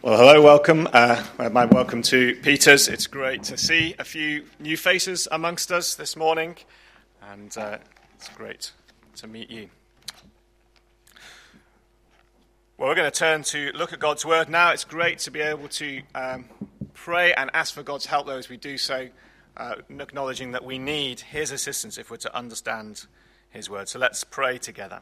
Well, hello, welcome. My welcome to Peter's. It's great to see a few new faces amongst us this morning, and it's great to meet you. Well, we're going to turn to look at God's Word now. It's great to be able to pray and ask for God's help, though, as we do so, acknowledging that we need His assistance if we're to understand His Word. So let's pray together.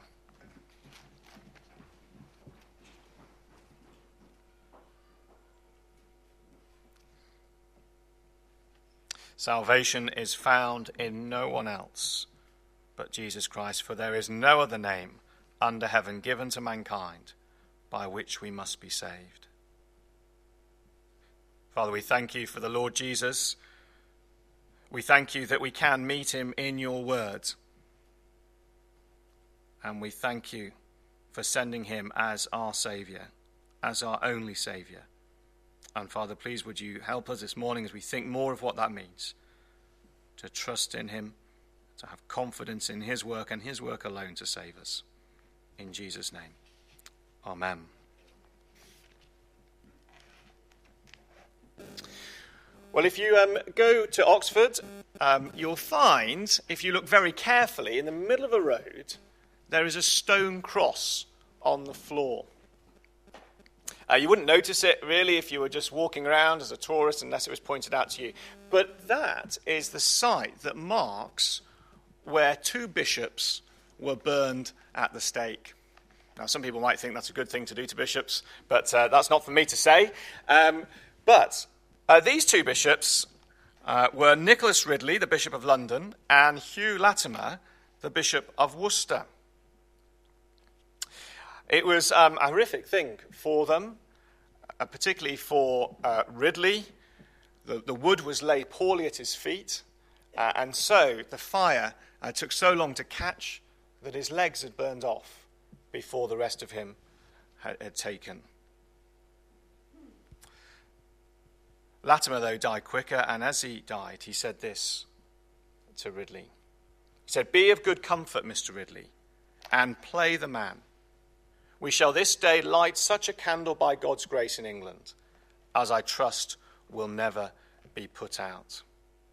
Salvation is found in no one else but Jesus Christ, for there is no other name under heaven given to mankind by which we must be saved. Father, we thank you for the Lord Jesus. We thank you that we can meet him in your word. And we thank you for sending him as our Saviour, as our only Saviour. And Father, please would you help us this morning as we think more of what that means, to trust in him, to have confidence in his work and his work alone to save us. In Jesus' name, amen. Well, if you go to Oxford, you'll find, if you look very carefully, in the middle of a road, there is a stone cross on the floor. You wouldn't notice it, really, if you were just walking around as a tourist, unless it was pointed out to you. But that is the site that marks where two bishops were burned at the stake. Now, some people might think that's a good thing to do to bishops, but that's not for me to say. But these two bishops were Nicholas Ridley, the Bishop of London, and Hugh Latimer, the Bishop of Worcester. It was a horrific thing for them, particularly for Ridley. The wood was laid poorly at his feet, and so the fire took so long to catch that his legs had burned off before the rest of him had taken. Latimer, though, died quicker, and as he died, he said this to Ridley. He said, "Be of good comfort, Mr. Ridley, and play the man. We shall this day light such a candle by God's grace in England, as I trust will never be put out."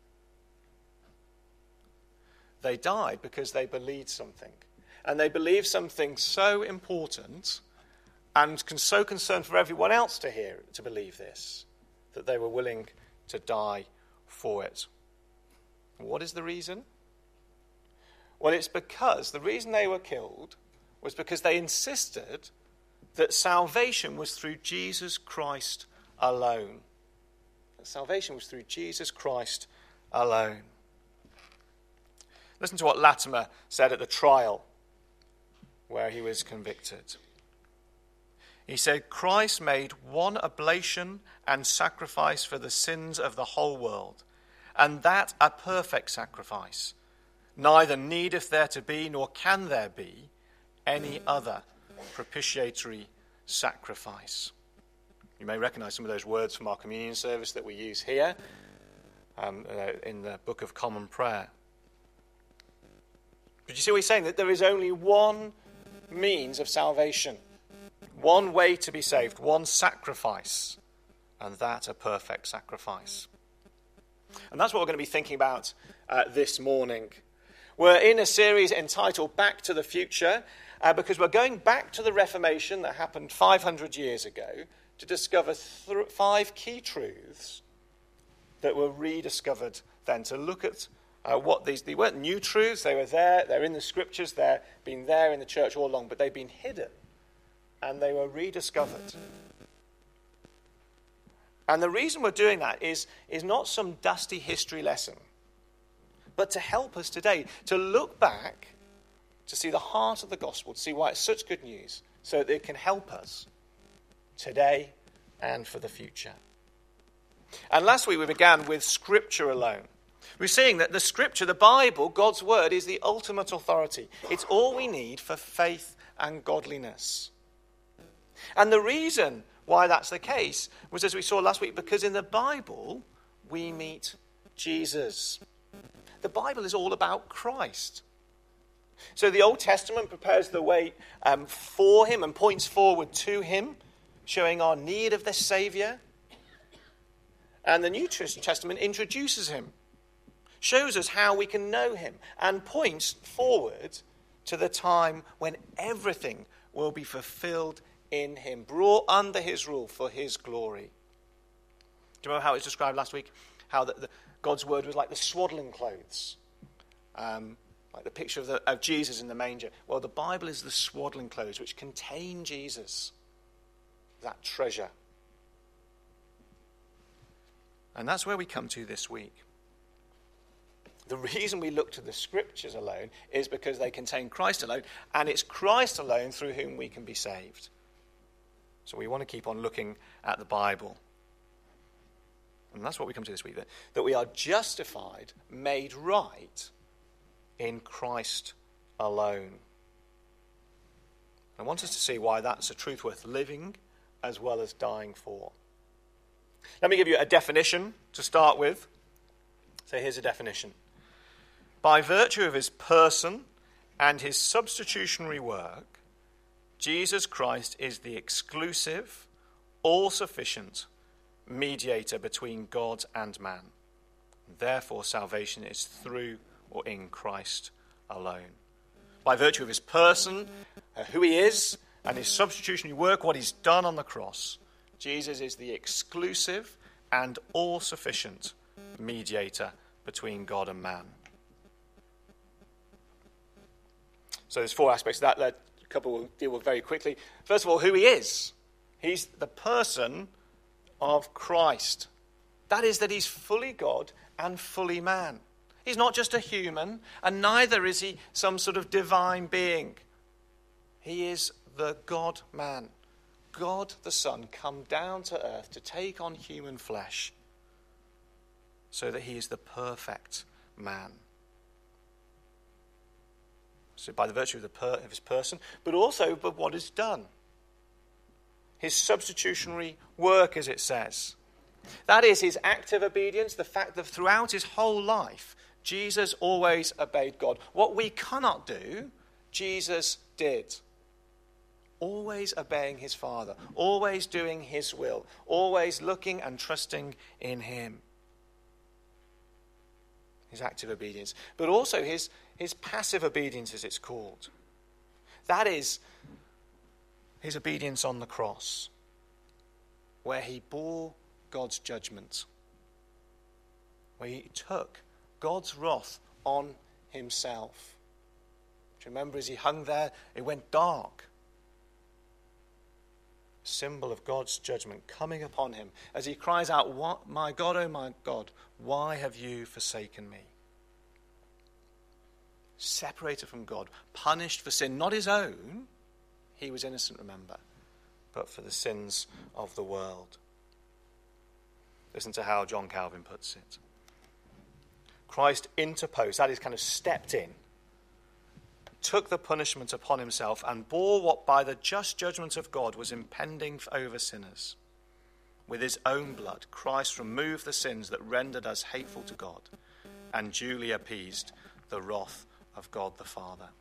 They died because they believed something. And they believed something so important and so concerned for everyone else to believe this, that they were willing to die for it. What is the reason? Well, it's because the reason they were killed was because they insisted that salvation was through Jesus Christ alone. That salvation was through Jesus Christ alone. Listen to what Latimer said at the trial where he was convicted. He said, "Christ made one oblation and sacrifice for the sins of the whole world, and that a perfect sacrifice. Neither needeth there to be, nor can there be, any other propitiatory sacrifice." You may recognize some of those words from our communion service that we use here in the Book of Common Prayer. But you see what he's saying? That there is only one means of salvation, one way to be saved, one sacrifice, and that a perfect sacrifice. And that's what we're going to be thinking about this morning. We're in a series entitled Back to the Future, because we're going back to the Reformation that happened 500 years ago to discover 5 key truths that were rediscovered then, to look at what they weren't new truths, they were there, they're in the scriptures, they've been there in the church all along, but they've been hidden, and they were rediscovered. And the reason we're doing that is not some dusty history lesson, but to help us today, to look back, to see the heart of the gospel, to see why it's such good news, so that it can help us today and for the future. And last week we began with Scripture alone. We're seeing that the Scripture, the Bible, God's Word, is the ultimate authority. It's all we need for faith and godliness. And the reason why that's the case was, as we saw last week, because in the Bible we meet Jesus. The Bible is all about Christ. So the Old Testament prepares the way for him and points forward to him, showing our need of this Saviour. And the New Testament introduces him, shows us how we can know him, and points forward to the time when everything will be fulfilled in him, brought under his rule for his glory. Do you remember how it was described last week? How God's word was like the swaddling clothes, like the picture of Jesus in the manger. Well, the Bible is the swaddling clothes which contain Jesus, that treasure. And that's where we come to this week. The reason we look to the scriptures alone is because they contain Christ alone, and it's Christ alone through whom we can be saved. So we want to keep on looking at the Bible. And that's what we come to this week, that we are justified, made right in Christ alone. I want us to see why that's a truth worth living as well as dying for. Let me give you a definition to start with. So here's a definition. By virtue of his person and his substitutionary work, Jesus Christ is the exclusive, all-sufficient mediator between God and man. Therefore, salvation is through or in Christ alone. By virtue of his person, who he is, and his substitutionary work, what he's done on the cross, Jesus is the exclusive and all-sufficient mediator between God and man. So there's four aspects of that a couple will deal with very quickly. First of all, who he is. He's the person of Christ. That is, that he's fully God and fully man. He's not just a human, and neither is he some sort of divine being. He is the God-man. God the Son come down to earth to take on human flesh so that he is the perfect man. So by the virtue of his person, but also by what is done. His substitutionary work, as it says. That is his active obedience, the fact that throughout his whole life, Jesus always obeyed God. What we cannot do, Jesus did. Always obeying his Father, always doing his will, always looking and trusting in him. His active obedience, but also his passive obedience, as it's called. That is his obedience on the cross, where he bore God's judgment, where he took God's wrath on himself. Do you remember as he hung there, it went dark. Symbol of God's judgment coming upon him as he cries out, "What, my God, oh my God, why have you forsaken me?" Separated from God, punished for sin, not his own. He was innocent, remember, but for the sins of the world. Listen to how John Calvin puts it. Christ interposed, that is, kind of stepped in, took the punishment upon himself and bore what by the just judgment of God was impending over sinners. With his own blood, Christ removed the sins that rendered us hateful to God and duly appeased the wrath of God the Father.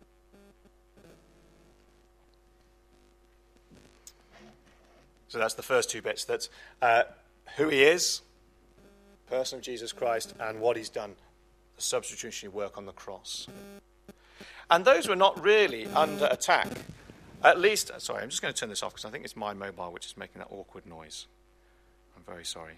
So that's the first two bits. That's who he is, person of Jesus Christ, and what he's done, the substitutionary work on the cross. And those were not really under attack. At least, sorry, I'm just going to turn this off because I think it's my mobile which is making that awkward noise. I'm very sorry.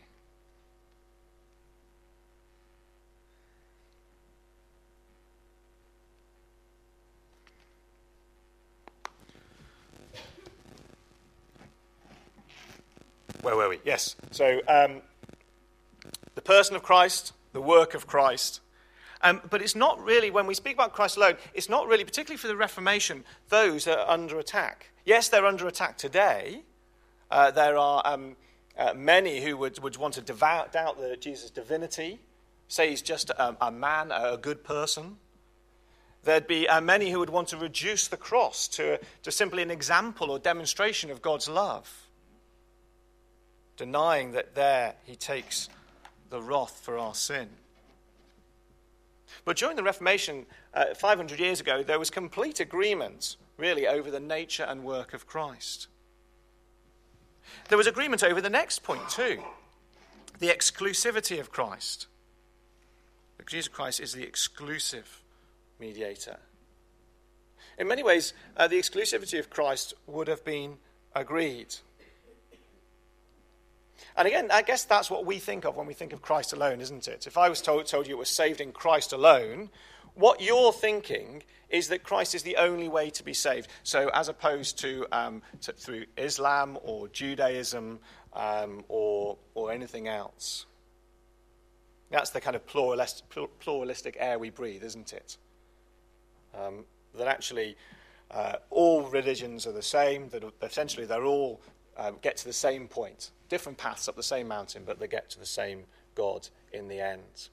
Where were we? Yes. So, the person of Christ, the work of Christ. But it's not really, when we speak about Christ alone, it's not really, particularly for the Reformation, those that are under attack. Yes, they're under attack today. There are many who would want to doubt Jesus' divinity, say he's just a man, a good person. There'd be many who would want to reduce the cross to simply an example or demonstration of God's love, denying that there he takes the wrath for our sin. But during the Reformation, 500 years ago, there was complete agreement, really, over the nature and work of Christ. There was agreement over the next point too, the exclusivity of Christ. Because Jesus Christ is the exclusive mediator. In many ways, the exclusivity of Christ would have been agreed. And again, I guess that's what we think of when we think of Christ alone, isn't it? If I was told you we're saved in Christ alone, what you're thinking is that Christ is the only way to be saved. So as opposed to through Islam or Judaism or anything else. That's the kind of pluralistic air we breathe, isn't it? That actually all religions are the same, that essentially they're all get to the same point. Different paths up the same mountain, but they get to the same God in the end.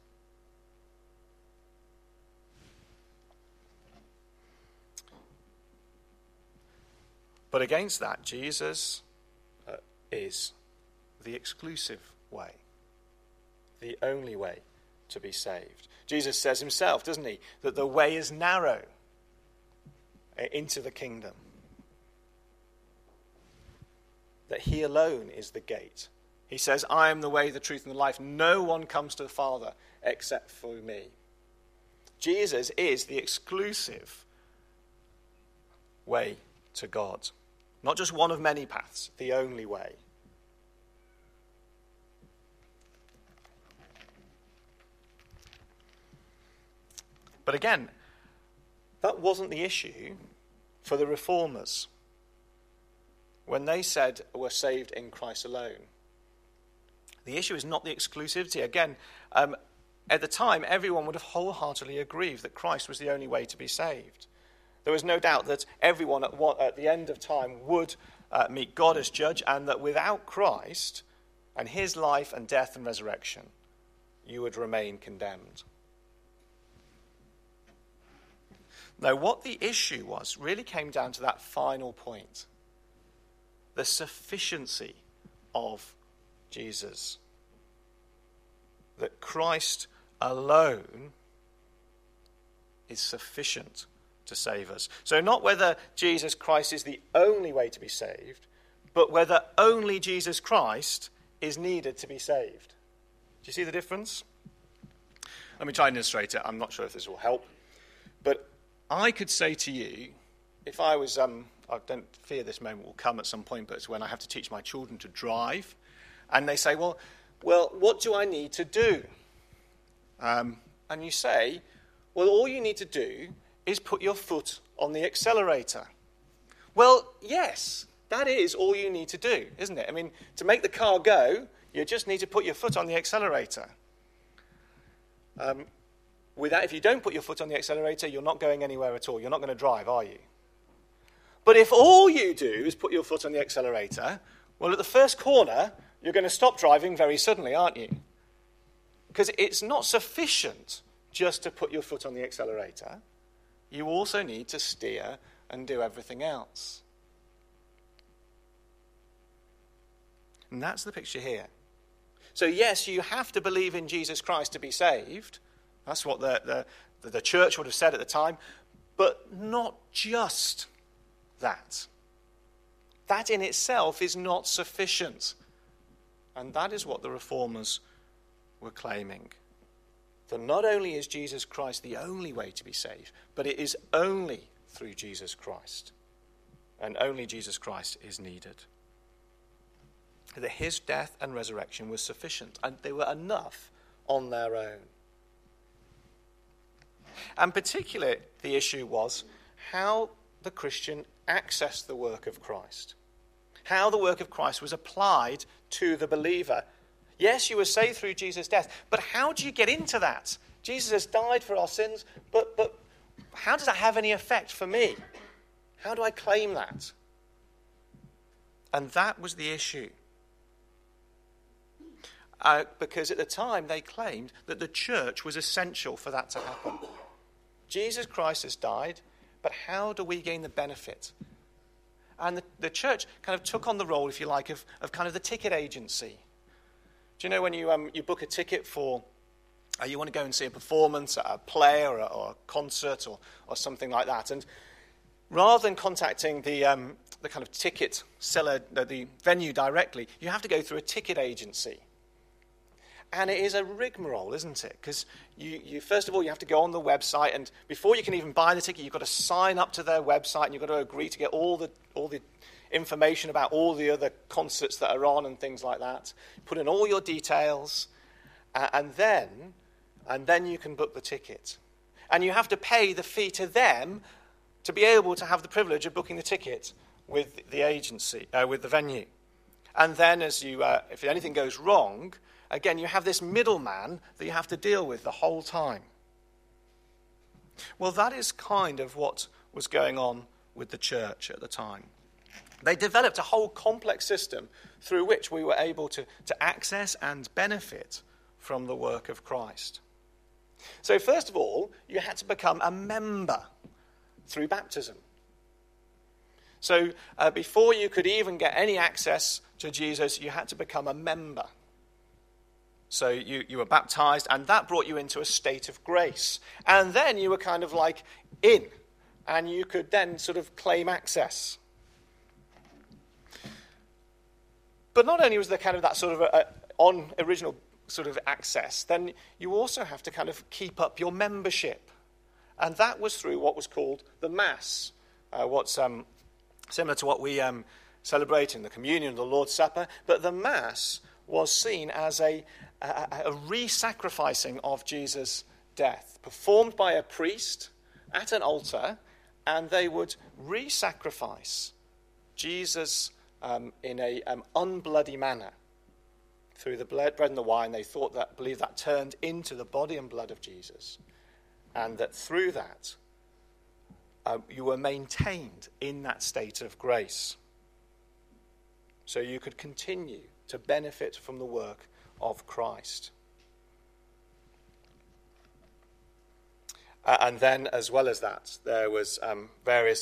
But against that, Jesus is the exclusive way, the only way to be saved. Jesus says himself, doesn't he, that the way is narrow into the kingdom. That he alone is the gate. He says, I am the way, the truth, and the life. No one comes to the Father except through me. Jesus is the exclusive way to God. Not just one of many paths, the only way. But again, that wasn't the issue for the reformers when they said we're saved in Christ alone. The issue is not the exclusivity. Again, at the time, everyone would have wholeheartedly agreed that Christ was the only way to be saved. There was no doubt that everyone at the end of time would meet God as judge, and that without Christ and his life and death and resurrection, you would remain condemned. Now, what the issue was really came down to that final point. The sufficiency of Jesus. That Christ alone is sufficient to save us. So not whether Jesus Christ is the only way to be saved, but whether only Jesus Christ is needed to be saved. Do you see the difference? Let me try and illustrate it. I'm not sure if this will help. But I could say to you, if I was, I don't fear this moment will come at some point, but it's when I have to teach my children to drive, and they say, well, what do I need to do? And you say, well, all you need to do is put your foot on the accelerator. Well, yes, that is all you need to do, isn't it? I mean, to make the car go, you just need to put your foot on the accelerator. If you don't put your foot on the accelerator, you're not going anywhere at all. You're not going to drive, are you? But if all you do is put your foot on the accelerator, well, at the first corner, you're going to stop driving very suddenly, aren't you? Because it's not sufficient just to put your foot on the accelerator. You also need to steer and do everything else. And that's the picture here. So yes, you have to believe in Jesus Christ to be saved. That's what the church would have said at the time. But not just that. That in itself is not sufficient. And that is what the reformers were claiming. That not only is Jesus Christ the only way to be saved, but it is only through Jesus Christ. And only Jesus Christ is needed. That his death and resurrection was sufficient, and they were enough on their own. And particularly the issue was how the Christian accessed the work of Christ. How the work of Christ was applied to the believer. Yes, you were saved through Jesus' death, but how do you get into that? Jesus has died for our sins, but how does that have any effect for me? How do I claim that? And that was the issue. Because at the time they claimed that the church was essential for that to happen. Jesus Christ has died, but how do we gain the benefit? And the church kind of took on the role, if you like, of kind of the ticket agency. Do you know when you book a ticket for, you want to go and see a performance, a play or a concert or something like that, and rather than contacting the kind of ticket seller, the venue directly, you have to go through a ticket agency. And it is a rigmarole, isn't it? Because you first of all, you have to go on the website, and before you can even buy the ticket, you've got to sign up to their website, and you've got to agree to get all the information about all the other concerts that are on and things like that. Put in all your details, and then you can book the ticket. And you have to pay the fee to them to be able to have the privilege of booking the ticket with the agency, with the venue. And then if anything goes wrong, again, you have this middleman that you have to deal with the whole time. Well, that is kind of what was going on with the church at the time. They developed a whole complex system through which we were able to access and benefit from the work of Christ. So first of all, you had to become a member through baptism. So before you could even get any access to Jesus, you had to become a member. So you were baptized, and that brought you into a state of grace. And then you were kind of like in, and you could then sort of claim access. But not only was there kind of that sort of original sort of access, then you also have to kind of keep up your membership. And that was through what was called the Mass, what's similar to what we celebrate in the Communion, the Lord's Supper. But the Mass was seen as a re-sacrificing of Jesus' death, performed by a priest at an altar, and they would re-sacrifice Jesus in a unbloody manner through the bread and the wine. They believed that turned into the body and blood of Jesus, and that through that you were maintained in that state of grace, so you could continue to benefit from the work of Christ. And then, as well as that, there was various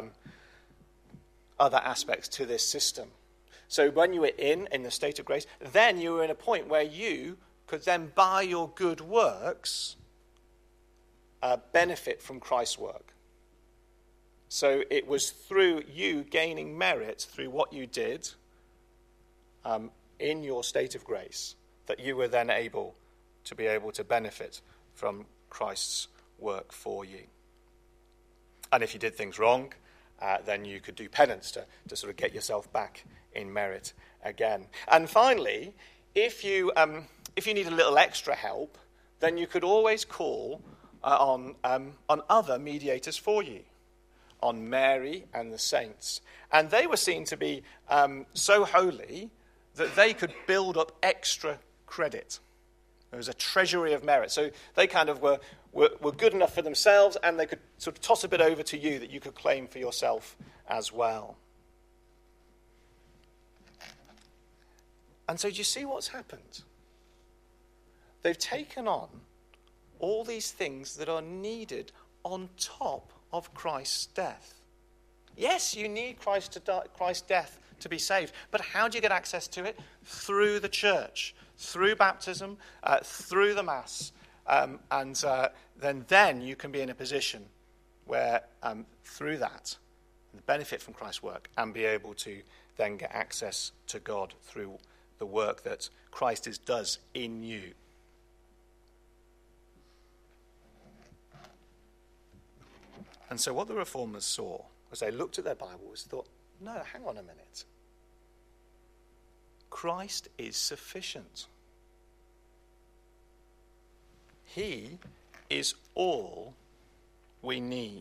other aspects to this system. So when you were in the state of grace, then you were in a point where you could then, by your good works, benefit from Christ's work. So it was through you gaining merit through what you did in your state of grace that you were then able to benefit from Christ's work for you. And if you did things wrong, then you could do penance to sort of get yourself back in merit again. And finally, if you need a little extra help, then you could always call on other mediators for you, on Mary and the saints. And they were seen to be so holy that they could build up extra credit. There was a treasury of merit. So they kind of were good enough for themselves, and they could sort of toss a bit over to you that you could claim for yourself as well. And so do you see what's happened? They've taken on all these things that are needed on top of Christ's death. Yes, you need Christ's death to be saved, but how do you get access to it? Through the church, through baptism, through the Mass, and then you can be in a position where through that, benefit from Christ's work and be able to then get access to God through the work that Christ does in you. And so what the Reformers saw as they looked at their Bibles thought, no, hang on a minute. Christ is sufficient. He is all we need.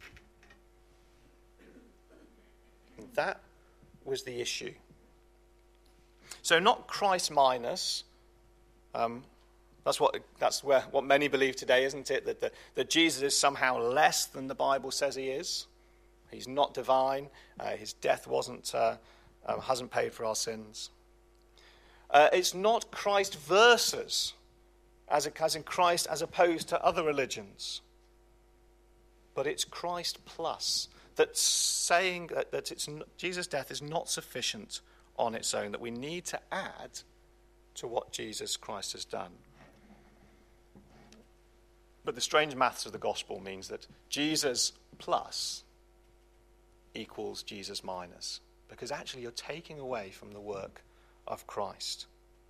And that was the issue. So not Christ minus. That's what many believe today, isn't it? That Jesus is somehow less than the Bible says he is. He's not divine. His death hasn't paid for our sins. It's not Christ versus, as in Christ as opposed to other religions. But it's Christ plus. That's saying that Jesus' death is not sufficient on its own, that we need to add to what Jesus Christ has done. But the strange maths of the gospel means that Jesus plus equals Jesus minus, because actually you're taking away from the work of Christ.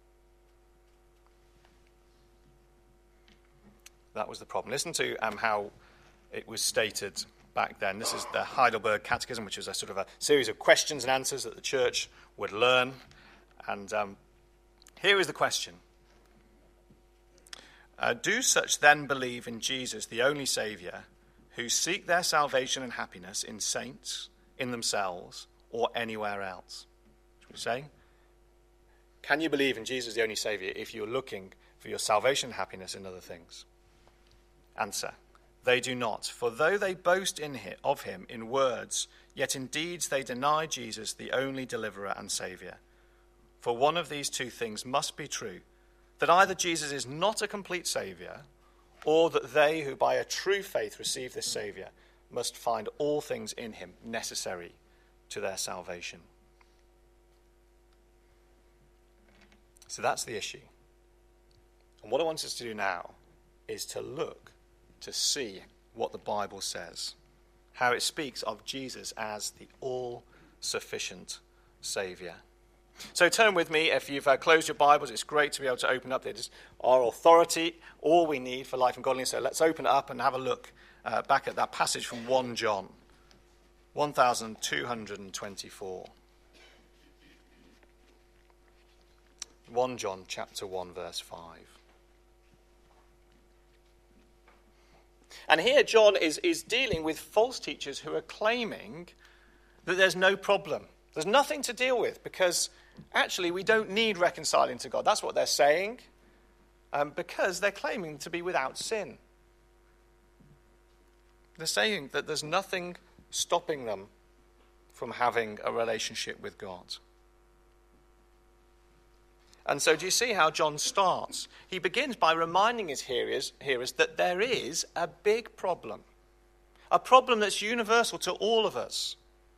That was the problem. Listen to how it was stated back then. This is the Heidelberg Catechism, which was a sort of a series of questions and answers that the church would learn. And here is the question. Do such then believe in Jesus, the only Saviour, who seek their salvation and happiness in saints, in themselves, or anywhere else? That's what he's saying. Can you believe in Jesus, the only Saviour, if you're looking for your salvation and happiness in other things? Answer. They do not. For though they boast of him in words, yet in deeds they deny Jesus, the only deliverer and Saviour. For one of these two things must be true, that either Jesus is not a complete Saviour, or that they who by a true faith receive this Saviour must find all things in him necessary to their salvation. So that's the issue. And what I want us to do now is to look to see what the Bible says, how it speaks of Jesus as the all-sufficient Saviour. So turn with me, if you've closed your Bibles, it's great to be able to open up. It is our authority, all we need for life and godliness. So let's open it up and have a look back at that passage from 1 John, 1224. 1 John chapter 1 verse 5. And here John is dealing with false teachers who are claiming that there's no problem. There's nothing to deal with because actually we don't need reconciling to God. That's what they're saying because they're claiming to be without sin. They're saying that there's nothing stopping them from having a relationship with God. And so do you see how John starts? He begins by reminding his hearers that there is a big problem. A problem that's universal to all of us.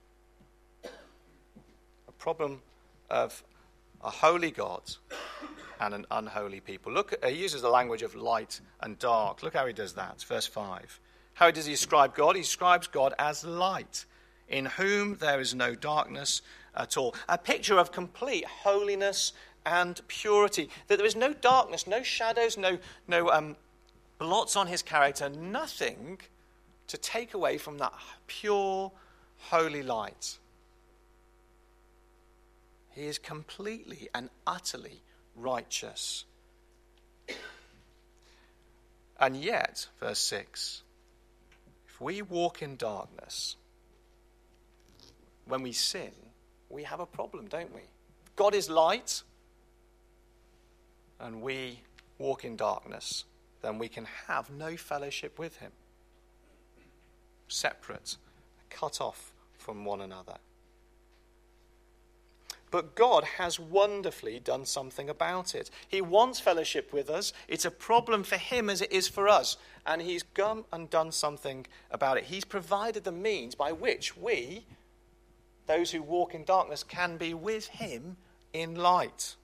A problem of a holy God and an unholy people. Look, he uses the language of light and dark. Look how he does that. Verse 5. How does he describe God? He describes God as light, in whom there is no darkness at all. A picture of complete holiness and purity, that there is no darkness, no shadows, no blots on his character, nothing to take away from that pure, holy light. He is completely and utterly righteous. And yet, verse 6, if we walk in darkness, when we sin, we have a problem, don't we? God is light, and we walk in darkness, then we can have no fellowship with him. Separate, cut off from one another. But God has wonderfully done something about it. He wants fellowship with us. It's a problem for him as it is for us. And he's come and done something about it. He's provided the means by which we, those who walk in darkness, can be with him in light.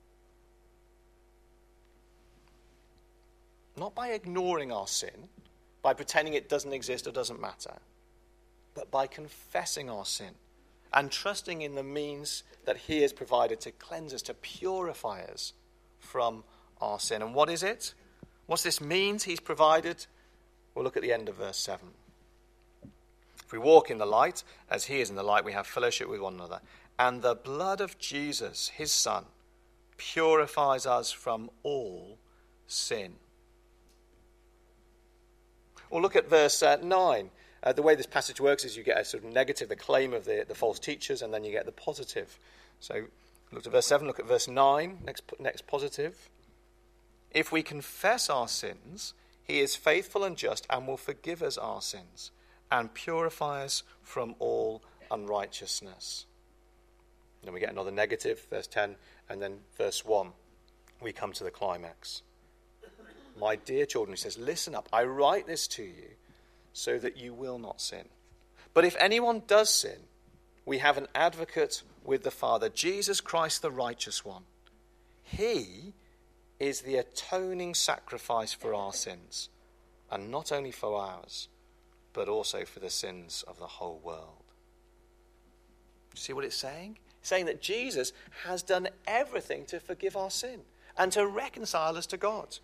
Not by ignoring our sin, by pretending it doesn't exist or doesn't matter, but by confessing our sin and trusting in the means that he has provided to cleanse us, to purify us from our sin. And what is it? What's this means he's provided? We'll look at the end of verse 7. If we walk in the light, as he is in the light, we have fellowship with one another. And the blood of Jesus, his Son, purifies us from all sin. Or look at verse 9. The way this passage works is you get a sort of negative, the claim of the false teachers, and then you get the positive. So look at verse 7, look at verse 9, next positive. If we confess our sins, he is faithful and just and will forgive us our sins and purify us from all unrighteousness. Then we get another negative, verse 10, and then verse 1. We come to the climax. My dear children, he says, listen up. I write this to you so that you will not sin. But if anyone does sin, we have an advocate with the Father, Jesus Christ, the righteous one. He is the atoning sacrifice for our sins, and not only for ours, but also for the sins of the whole world. See what it's saying? It's saying that Jesus has done everything to forgive our sin and to reconcile us to God.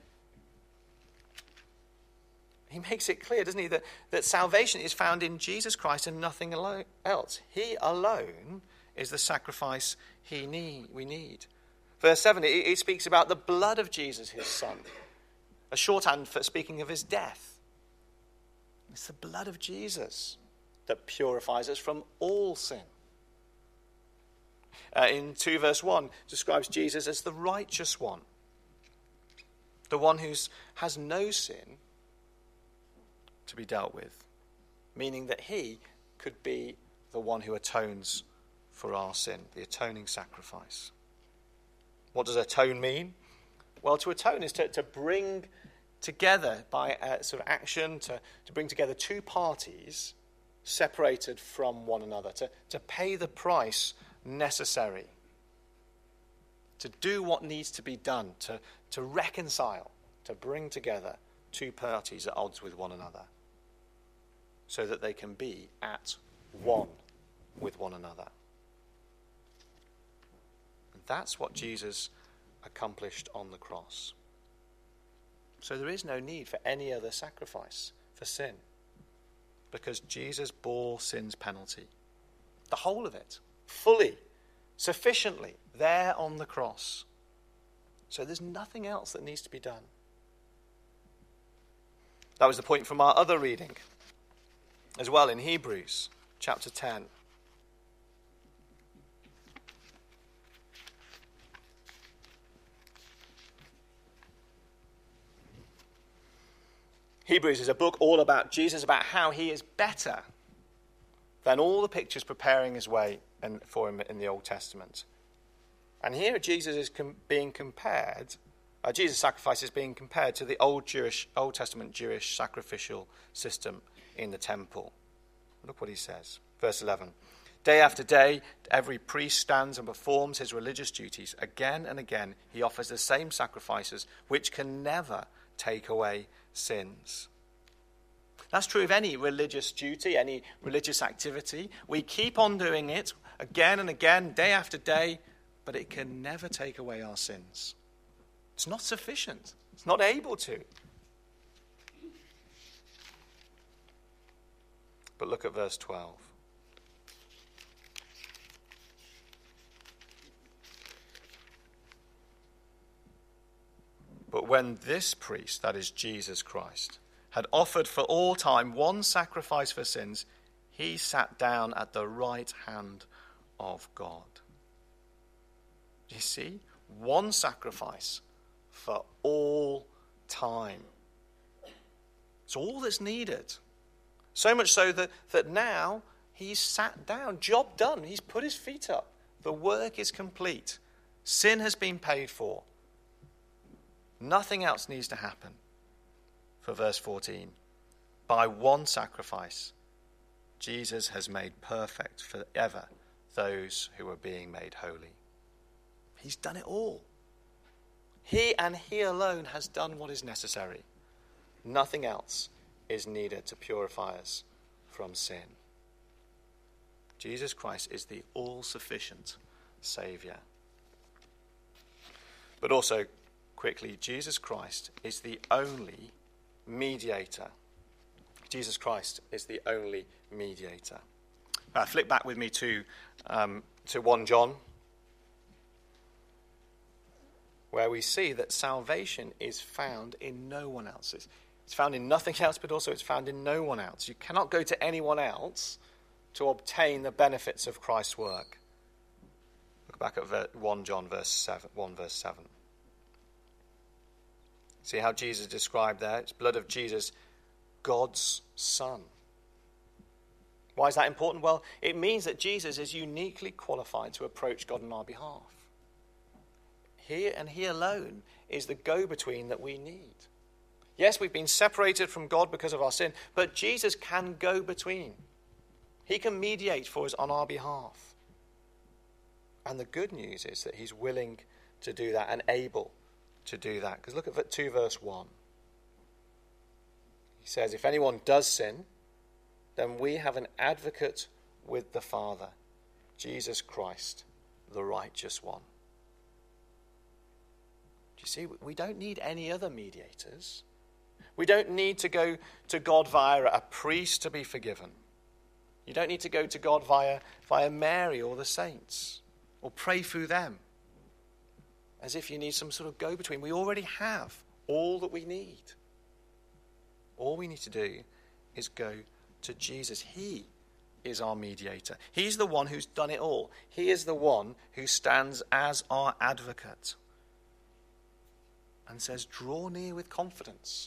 He makes it clear, doesn't he, that salvation is found in Jesus Christ and nothing else. He alone is the sacrifice we need. Verse 7, it speaks about the blood of Jesus, his son. A shorthand for speaking of his death. It's the blood of Jesus that purifies us from all sin. In 2 verse 1, describes Jesus as the righteous one. The one who has no sin to be dealt with. Meaning that he could be the one who atones for our sin. The atoning sacrifice. What does atone mean? Well, to atone is to bring together by a sort of action, to bring together two parties separated from one another, to pay the price necessary, to do what needs to be done, to reconcile, to bring together two parties at odds with one another, so that they can be at one with one another. And that's what Jesus accomplished on the cross. So there is no need for any other sacrifice for sin, because Jesus bore sin's penalty. The whole of it, fully, sufficiently, there on the cross. So there's nothing else that needs to be done. That was the point from our other reading as well in Hebrews chapter 10. Hebrews is a book all about Jesus, about how he is better than all the pictures preparing his way for him in the Old Testament. And here Jesus is being compared, Jesus' sacrifice is being compared to the Old Testament Jewish sacrificial system in the temple. Look what he says. Verse 11. Day after day, every priest stands and performs his religious duties. Again and again, he offers the same sacrifices, which can never take away sins. That's true of any religious duty, any religious activity. We keep on doing it again and again, day after day, but it can never take away our sins. It's not sufficient. It's not able to. But look at verse 12. But when this priest, that is Jesus Christ, had offered for all time one sacrifice for sins, he sat down at the right hand of God. You see? One sacrifice for all time. It's all that's needed. So much so that now he's sat down. Job done. He's put his feet up. The work is complete. Sin has been paid for. Nothing else needs to happen. For verse 14, by one sacrifice, Jesus has made perfect forever those who are being made holy. He's done it all. He and he alone has done what is necessary. Nothing else is needed to purify us from sin. Jesus Christ is the all-sufficient Saviour. But also, quickly, Jesus Christ is the only mediator. Jesus Christ is the only mediator. Flip back with me to 1 John, where we see that salvation is found in no one else. It's found in nothing else, but also it's found in no one else. You cannot go to anyone else to obtain the benefits of Christ's work. Look back at 1 John verse 7. See how Jesus described there? It's blood of Jesus, God's Son. Why is that important? Well, it means that Jesus is uniquely qualified to approach God on our behalf. He and he alone is the go-between that we need. Yes, we've been separated from God because of our sin, but Jesus can go between. He can mediate for us on our behalf. And the good news is that he's willing to do that and able to do that. Because look at 2 verse 1. He says, if anyone does sin, then we have an advocate with the Father, Jesus Christ, the righteous one. Do you see, we don't need any other mediators. We don't need to go to God via a priest to be forgiven. You don't need to go to God via Mary or the saints, or pray through them, as if you need some sort of go-between. We already have all that we need. All we need to do is go to Jesus. He is our mediator. He's the one who's done it all. He is the one who stands as our advocate and says, draw near with confidence.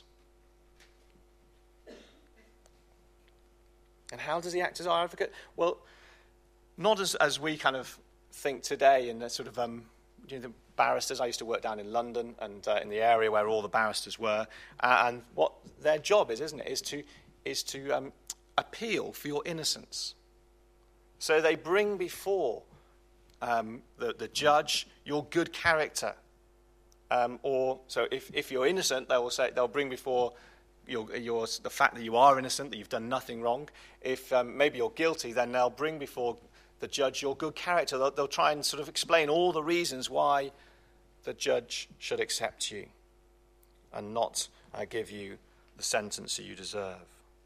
And how does he act as our advocate? Well, not as we kind of think today in the sort of the barristers. I used to work down in London and in the area where all the barristers were, and what their job is, isn't it, is to appeal for your innocence. So they bring before the judge your good character, or so if you're innocent, they'll bring before the fact that you are innocent, that you've done nothing wrong. If maybe you're guilty, then they'll bring before the judge your good character. They'll try and sort of explain all the reasons why the judge should accept you and not give you the sentence that you deserve.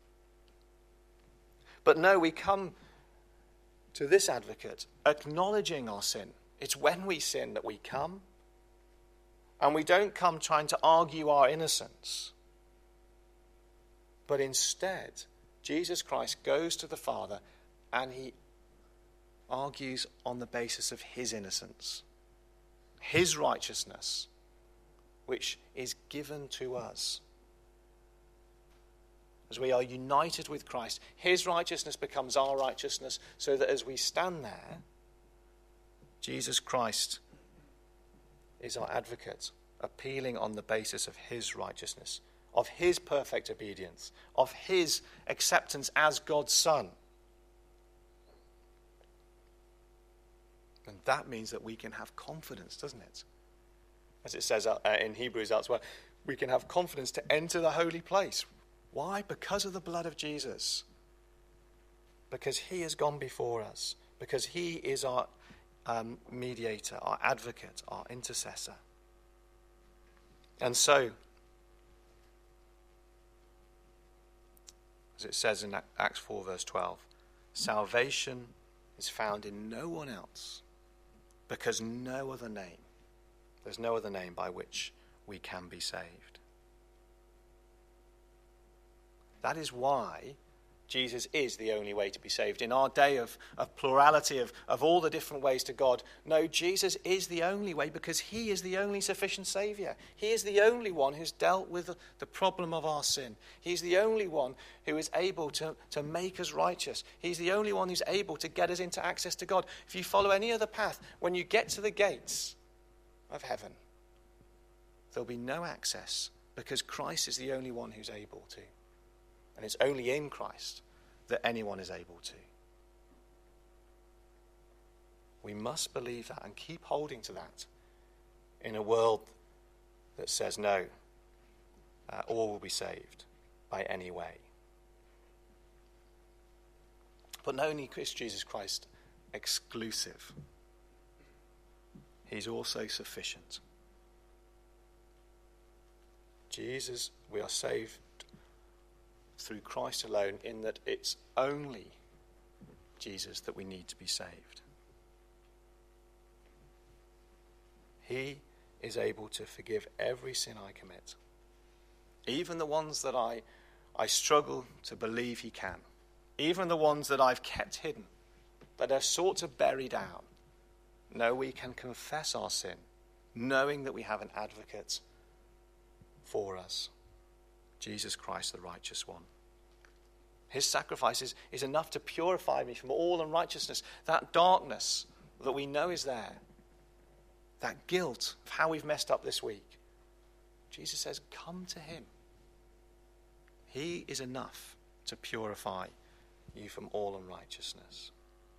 But no, we come to this advocate acknowledging our sin. It's when we sin that we come. And we don't come trying to argue our innocence. But instead, Jesus Christ goes to the Father and he argues on the basis of his innocence, his righteousness, which is given to us. As we are united with Christ, his righteousness becomes our righteousness, so that as we stand there, Jesus Christ is our advocate, appealing on the basis of his righteousness, of his perfect obedience, of his acceptance as God's Son. And that means that we can have confidence, doesn't it? As it says in Hebrews elsewhere, we can have confidence to enter the holy place. Why? Because of the blood of Jesus. Because he has gone before us. Because he is our mediator, our advocate, our intercessor. And so, as it says in Acts 4 verse 12, salvation is found in no one else, because there's no other name by which we can be saved. That is why Jesus is the only way to be saved. In our day of plurality, of all the different ways to God, no, Jesus is the only way, because he is the only sufficient Saviour. He is the only one who's dealt with the problem of our sin. He's the only one who is able to make us righteous. He's the only one who's able to get us into access to God. If you follow any other path, when you get to the gates of heaven, there'll be no access, because Christ is the only one who's able to. And it's only in Christ that anyone is able to. We must believe that and keep holding to that in a world that says no, all will be saved by any way. But not only is Jesus Christ exclusive, he's also sufficient. Jesus, we are saved through Christ alone, in that it's only Jesus that we need to be saved. He is able to forgive every sin I commit, even the ones that I struggle to believe he can, even the ones that I've kept hidden, that are sort of buried down. No, we can confess our sin, knowing that we have an advocate for us, Jesus Christ, the righteous one. His sacrifice is enough to purify me from all unrighteousness, that darkness that we know is there, that guilt of how we've messed up this week. Jesus says, come to him. He is enough to purify you from all unrighteousness.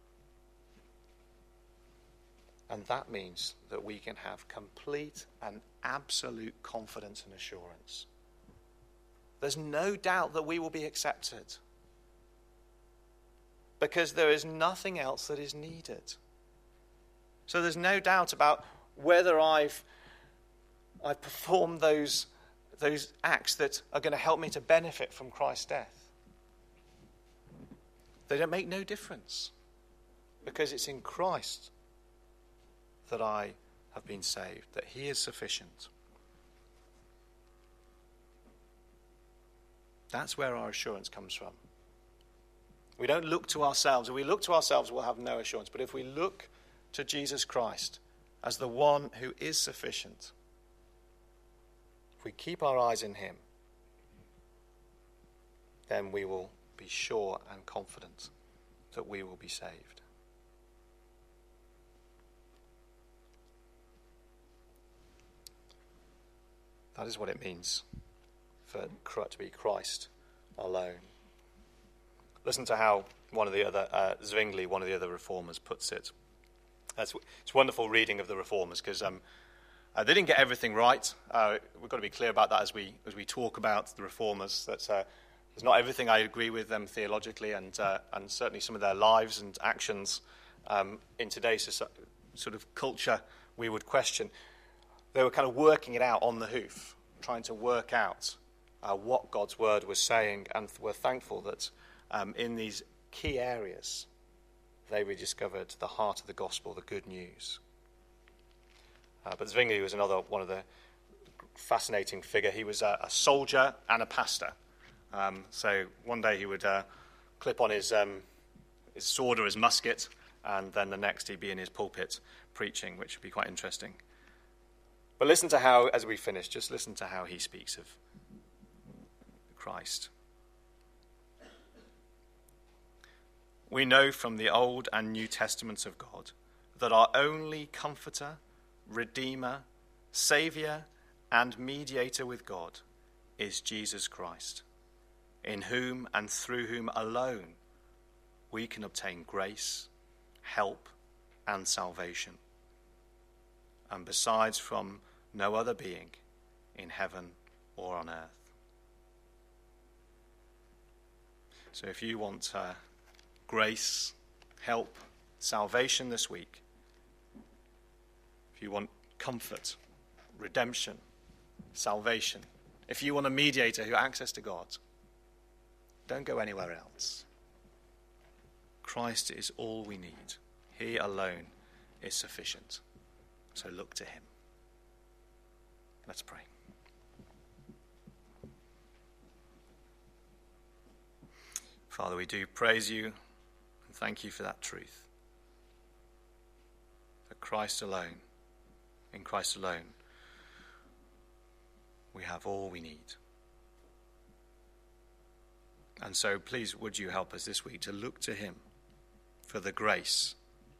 And that means that we can have complete and absolute confidence and assurance. There's no doubt that we will be accepted. because there is nothing else that is needed. So there's no doubt about whether I've performed those acts that are going to help me to benefit from Christ's death. They don't make no difference, because it's in Christ that I have been saved, that he is sufficient. That's where our assurance comes from. We don't look to ourselves. If we look to ourselves, we'll have no assurance. But if we look to Jesus Christ as the one who is sufficient, if we keep our eyes in him, then we will be sure and confident that we will be saved. That is what it means to be Christ alone. Listen to how one of the other, Zwingli, one of the other reformers, puts it. It's wonderful reading of the reformers, because they didn't get everything right. We've got to be clear about that as we talk about the reformers. That there's not everything I agree with them theologically, and certainly some of their lives and actions in today's sort of culture we would question. They were kind of working it out on the hoof, trying to work out what God's word was saying, and were thankful that in these key areas they rediscovered the heart of the gospel, the good news. But Zwingli was another one of the fascinating figure. He was a soldier and a pastor. So one day he would clip on his sword or his musket, and then the next he'd be in his pulpit preaching, which would be quite interesting. But listen to how, as we finish, just listen to how he speaks of Christ. We know from the Old and New Testaments of God that our only comforter, redeemer, saviour, and mediator with God is Jesus Christ, in whom and through whom alone we can obtain grace, help, and salvation, and besides from no other being in heaven or on earth. So if you want grace, help, salvation this week, if you want comfort, redemption, salvation, if you want a mediator who has access to God, don't go anywhere else. Christ is all we need. He alone is sufficient. So look to him. Let's pray. Father, we do praise you and thank you for that truth. That Christ alone, in Christ alone, we have all we need. And so please would you help us this week to look to him for the grace,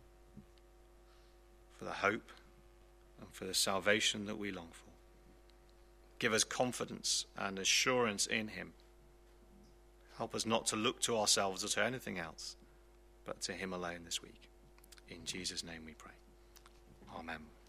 for the hope, and for the salvation that we long for. Give us confidence and assurance in him. Help us not to look to ourselves or to anything else, but to him alone this week. In Jesus' name we pray. Amen.